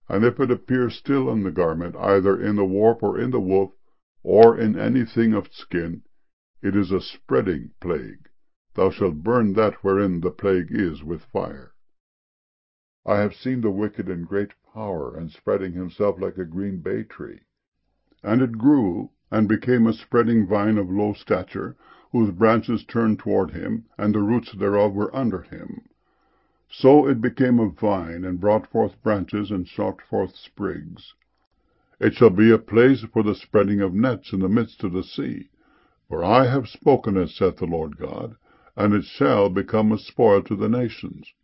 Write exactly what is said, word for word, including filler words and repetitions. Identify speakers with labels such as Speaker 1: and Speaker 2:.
Speaker 1: And if it appear still in the garment, either in the warp or in the woof, or in anything of skin, it is a spreading plague. Thou shalt burn that wherein the plague is with fire. I have seen the wicked in great power, and spreading himself like a green bay tree. And it grew, and became a spreading vine of low stature, whose branches turned toward him, and the roots thereof were under him. So it became a vine, and brought forth branches, and shot forth sprigs. It shall be a place for the spreading of nets in the midst of the sea. For I have spoken it, saith the Lord God, and it shall become a spoil to the nations.